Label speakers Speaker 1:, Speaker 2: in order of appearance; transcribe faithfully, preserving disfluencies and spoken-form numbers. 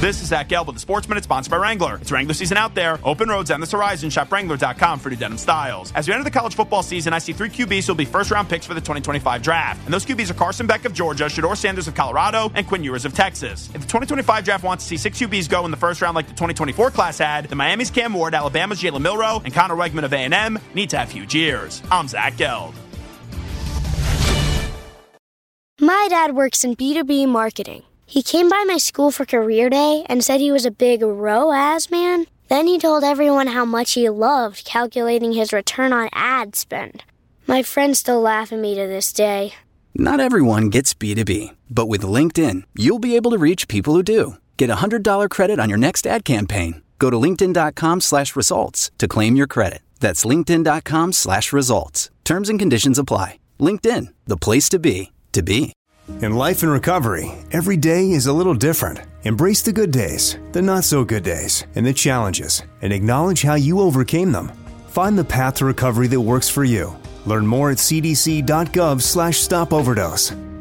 Speaker 1: This is Zach Gelb with the Sports Minute, sponsored by Wrangler. It's Wrangler season out there. Open roads on this horizon. Shop Wrangler dot com for new denim styles. As we enter the college football season, I see three Q Bs who will be first-round picks for the twenty twenty-five draft. And those Q Bs are Carson Beck of Georgia, Shedeur Sanders of Colorado, and Quinn Ewers of Texas. If the twenty twenty-five draft wants to see six Q Bs go in the first round like the twenty twenty-four class had, then Miami's Cam Ward, Alabama's Jalen Milroe, and Connor Wegman of A and M need to have huge years. I'm Zach Gelb.
Speaker 2: My dad works in B two B marketing. He came by my school for career day and said he was a big R O A S man. Then he told everyone how much he loved calculating his return on ad spend. My friends still laugh at me to this day.
Speaker 3: Not everyone gets B two B, but with LinkedIn, you'll be able to reach people who do. Get a one hundred dollars credit on your next ad campaign. Go to linkedin dot com slash results to claim your credit. That's linkedin dot com slash results. Terms and conditions apply. LinkedIn, the place to be, to be.
Speaker 4: In life and recovery, every day is a little different. Embrace the good days, the not so good days, and the challenges, and acknowledge how you overcame them. Find the path to recovery that works for you. Learn more at c d c dot gov slash stop overdose.